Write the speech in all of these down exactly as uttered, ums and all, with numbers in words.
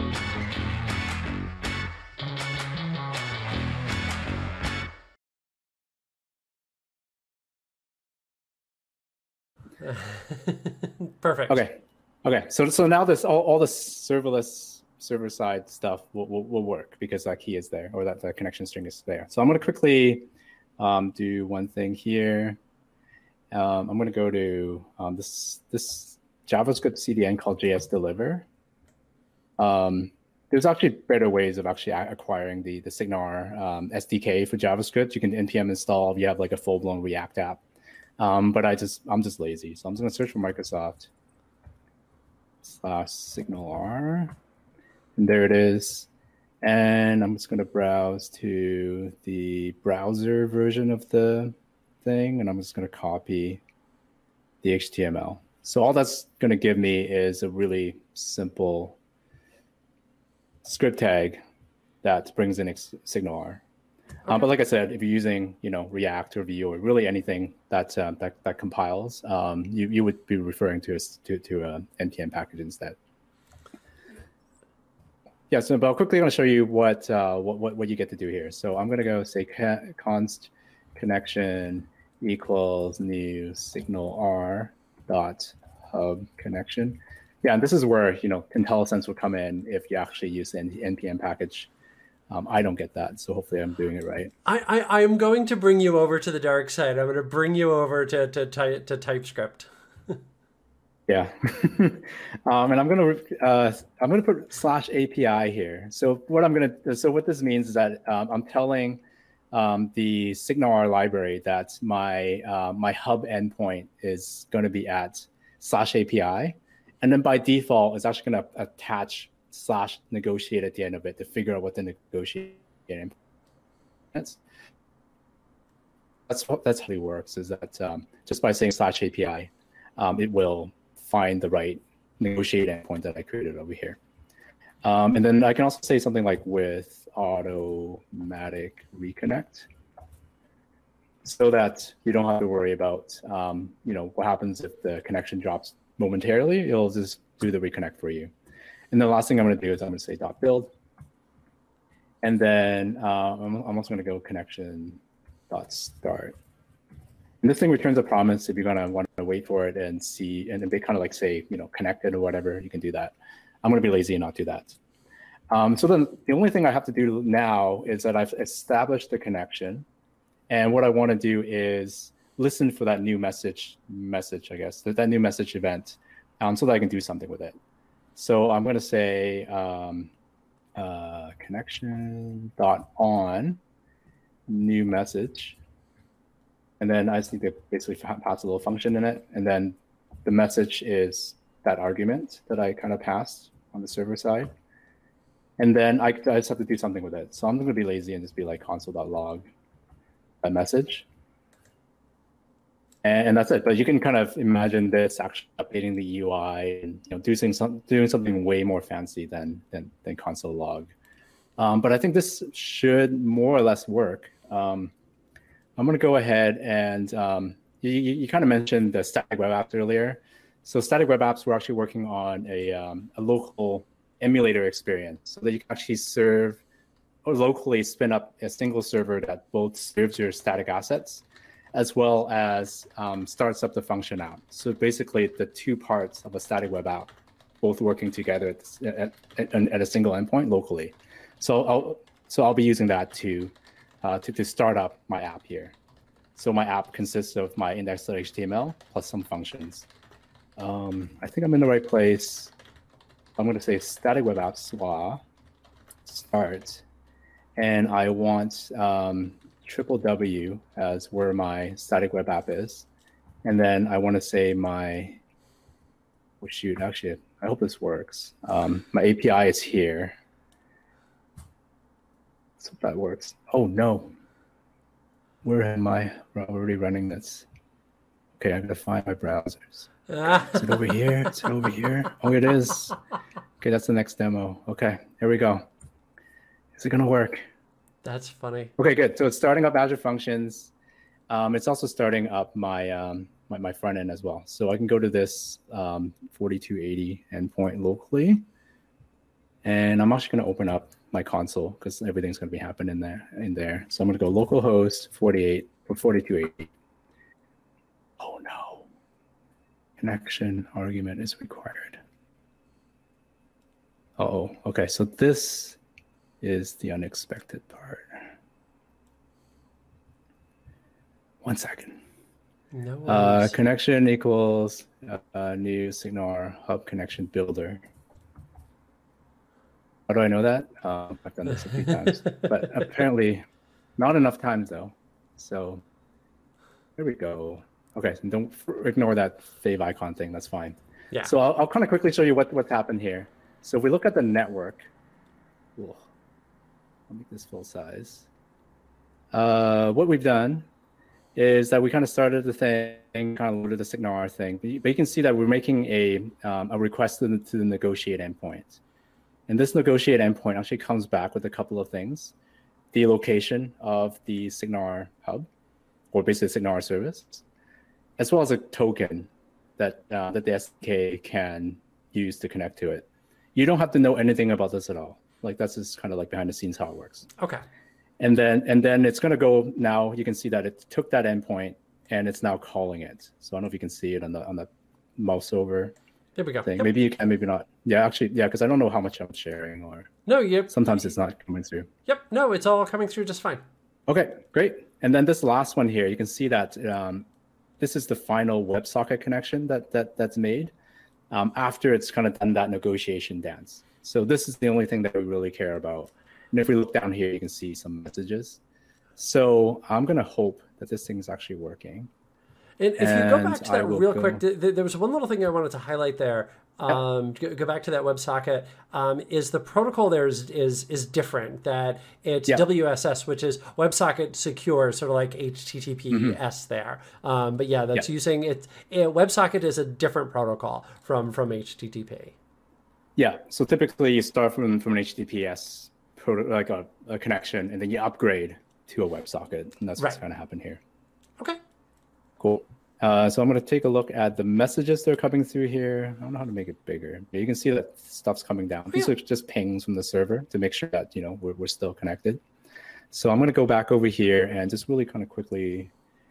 Perfect. Okay. Okay. So so now this all, all the serverless server side stuff will, will, will work because that key is there, or that the connection string is there. So I'm going to quickly um, do one thing here. Um, I'm going to go to um, this this JavaScript C D N called J S Deliver. Um, there's actually better ways of actually acquiring the the SignalR um, S D K for JavaScript. You can npm install if you have like a full blown React app. Um, but I just I'm just lazy, so I'm just going to search for Microsoft slash SignalR, and there it is. And I'm just going to browse to the browser version of the thing, and I'm just going to copy the H T M L. So all that's going to give me is a really simple script tag that brings in SignalR. Okay. Um, but like I said, if you're using, you know, React or Vue or really anything that uh, that, that compiles, um, you you would be referring to a, to to a npm package instead. Yeah. So, but quickly, I'm going to show you what uh, what what you get to do here. So I'm going to go say const connection equals new SignalR dot hub connection. Yeah, and this is where, you know, IntelliSense will come in if you actually use the npm package. Um, I don't get that, so hopefully I'm doing it right. I, I, I am going to bring you over to the dark side. I'm going to bring you over to to, to, to TypeScript. Yeah, um, and I'm gonna uh, I'm gonna put slash A P I here. So what I'm gonna so what this means is that um, I'm telling um, the SignalR library that my uh, my hub endpoint is going to be at slash A P I, and then by default it's actually going to attach slash negotiate at the end of it to figure out what the negotiate is. That's that's how it works. Is that um, just by saying slash A P I, um, it will find the right negotiate endpoint that I created over here. Um, and then I can also say something like with automatic reconnect, so that you don't have to worry about um, you know, what happens if the connection drops momentarily. It'll just do the reconnect for you. And the last thing I'm going to do is I'm going to say dot build, and then uh, I'm, I'm also going to go connection dot start. And this thing returns a promise. If you're going to want to wait for it and see, and they kind of like say, you know, connected or whatever, you can do that. I'm going to be lazy and not do that. Um, so then the only thing I have to do now is that I've established the connection, and what I want to do is listen for that new message, message I guess, that, that new message event, um, so that I can do something with it. So I'm going to say um, uh, connection dot on new message, and then I just need to basically pass a little function in it, and then the message is that argument that I kind of passed on the server side, and then I, I just have to do something with it. So I'm going to be lazy and just be like console dot log that message. And that's it. But you can kind of imagine this actually updating the U I and, you know, doing some doing something way more fancy than than, than console log. Um, but I think this should more or less work. Um, I'm going to go ahead and um, you, you, you kind of mentioned the static web apps earlier. So static web apps, we're actually working on a um, a local emulator experience so that you can actually serve or locally spin up a single server that both serves your static assets as well as um, starts up the function app. So basically the two parts of a static web app both working together at, at, at, at a single endpoint locally. So I'll, so I'll be using that to, uh, to, to start up my app here. So my app consists of my index.html plus some functions. Um, I think I'm in the right place. I'm going to say static web app swa start, and I want um, triple W as where my static web app is. And then I want to say my, oh shoot, actually, I hope this works. Um, my A P I is here. So that works. Oh no, where am I already running this? Okay, I'm gonna find my browsers. Is it over here? Is it over here? Oh, it is. Okay, that's the next demo. Okay, here we go. Is it gonna work? That's funny. Okay, good. So it's starting up Azure Functions. Um, it's also starting up my, um, my my front end as well. So I can go to this um, forty-two eighty endpoint locally, And I'm actually going to open up my console because everything's going to be happening in there. In there, so I'm going to go localhost forty-eight or forty-two eighty. Oh no! Connection argument is required. Oh, okay. So this is the unexpected part. One second. No uh, connection equals uh, new Signar hub connection builder. How do I know that? Uh, I've done this a few times, but apparently not enough times though. So there we go. Okay, so don't ignore that fave icon thing. That's fine. Yeah. So I'll, I'll kind of quickly show you what, what's happened here. So if we look at the network, I'll make this full size. Uh, what we've done is that we kind of started the thing, kind of loaded the Signar thing, but you, but you can see that we're making a, um, a request to the, to the negotiate endpoint. And this negotiate endpoint actually comes back with a couple of things. The location of the Signar hub, or basically the Signar service, as well as a token that, uh, that the S D K can use to connect to it. You don't have to know anything about this at all. Like that's just kind of like behind the scenes how it works. Okay. And then and then it's going to go now. You can see that it took that endpoint and it's now calling it. So I don't know if you can see it on the on the mouse over. There we go. Thing. Yep. Maybe you can, maybe not. Yeah, actually, yeah, because I don't know how much I'm sharing or. No, yep. Sometimes it's not coming through. Yep. No, it's all coming through just fine. Okay, great. And then this last one here, you can see that um, this is the final WebSocket connection that that that's made um, after it's kind of done that negotiation dance. So this is the only thing that we really care about. And if we look down here, you can see some messages. So I'm going to hope that this thing is actually working. And if and you go back to that real go... quick, th- th- there was one little thing I wanted to highlight there. Um, yeah. go, go back to that WebSocket. Um, is the protocol there is is, is different? That it's yeah. W S S, which is WebSocket Secure, sort of like H T T P S mm-hmm. there. Um, but yeah, that's yeah. using it, it. WebSocket is a different protocol from from H T T P. Yeah. So typically you start from from an H T T P S proto- like a, a connection, and then you upgrade to a WebSocket, and that's what's right. going to happen here. Okay. Cool. Uh, so I'm going to take a look at the messages that are coming through here. I don't know how to make it bigger. But you can see that stuff's coming down. These yeah. are just pings from the server to make sure that, you know, we're, we're still connected. So I'm going to go back over here and just really kind of quickly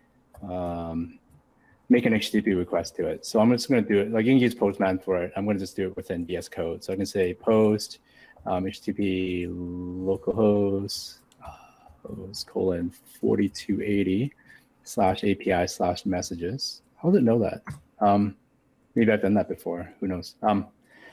um, make an H T T P request to it. So I'm just going to do it. Like you can use Postman for it. I'm going to just do it within V S Code. So I can say post um, H T T P localhost uh, host colon forty-two eighty. slash A P I slash messages. How did it know that? Um, maybe I've done that before. Who knows? Um,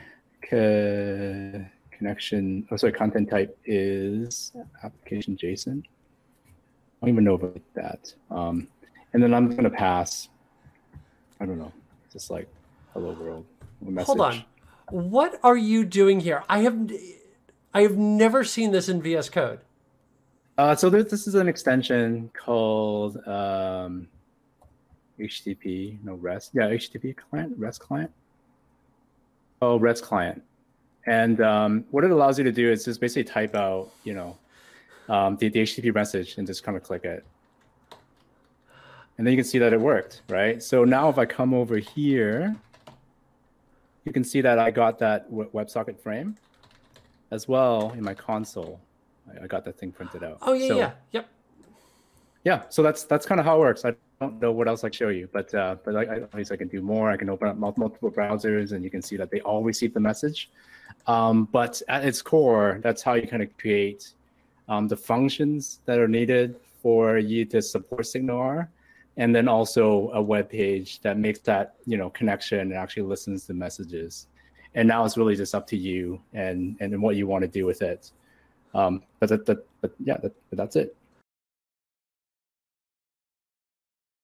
co- connection, oh, sorry, content type is application JSON. I don't even know about that. Um, and then I'm going to pass, I don't know, just like hello world. Message. Hold on. What are you doing here? I have, I have never seen this in V S Code. Uh, so there, this is an extension called um, H T T P, no REST. Yeah, H T T P client, REST client. Oh, REST client. And um, what it allows you to do is just basically type out, you know, um, the, the H T T P message and just kind of click it. And then you can see that it worked, right? So now if I come over here, you can see that I got that WebSocket frame as well in my console. I got that thing printed out. Oh yeah, so, yeah, yep. Yeah, so that's that's kind of how it works. I don't know what else I can show you, but uh, but I, I, at least I can do more. I can open up multiple browsers, and you can see that they all receive the message. Um, but at its core, that's how you kind of create um, the functions that are needed for you to support Signar, and then also a web page that makes that you know connection and actually listens to messages. And now it's really just up to you and and what you want to do with it. Um, but, that, that, but yeah, that, but that's it.